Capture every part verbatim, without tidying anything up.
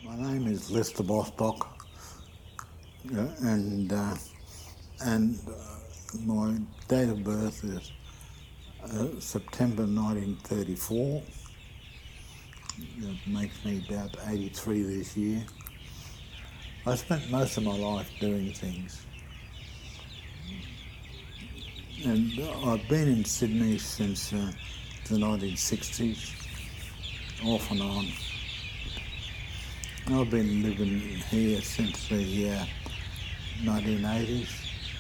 My name is Lester Bostock, uh, and uh, and uh, my date of birth is uh, September nineteen thirty-four. That makes me about eighty-three this year. I spent most of my life doing things, and I've been in Sydney since uh, the nineteen sixties, off and on. I've been living here since the uh, nineteen eighties.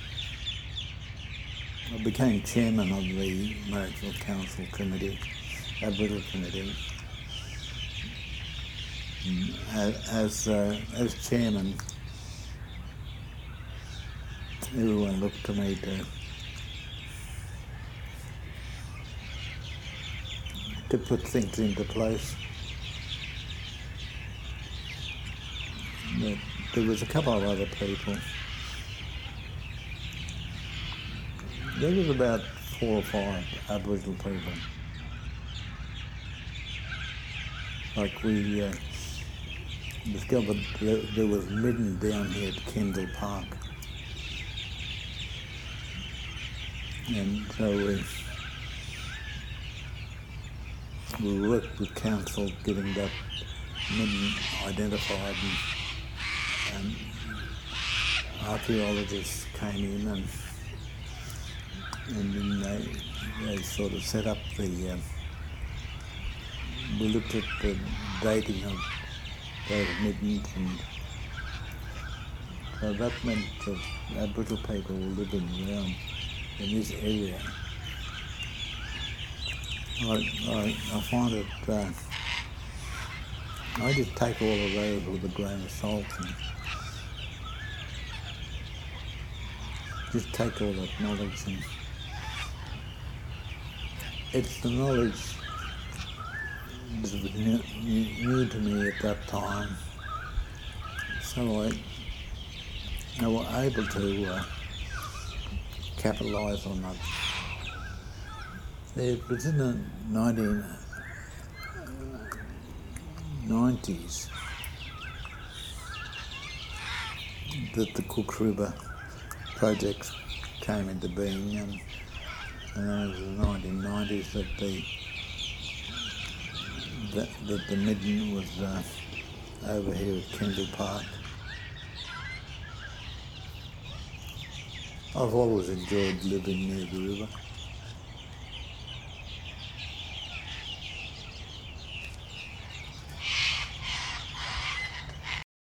I became chairman of the Marrickville Council Committee, Aboriginal Committee. As as, uh, as chairman, everyone looked to me to to put things into place. But there was a couple of other people. There was about four or five Aboriginal people. Like we uh, discovered that there was midden down here at Kendall Park. And so we, we worked with council getting that midden identified, and, and archaeologists came in and and then they, they sort of set up the, uh, we looked at the dating of those middens, and so that meant that Aboriginal people were living around in this area. I, I, I find it, uh, I just take all of those with a grain of salt and just take all that knowledge, and it's the knowledge that was new, new to me at that time. So I, I was able to uh, capitalise on that. It was in the nineteen nineties that the Cook River project came into being, and, and then it was in the nineteen nineties that the that, that the midden was uh, over here at Kendall Park. I've always enjoyed living near the river.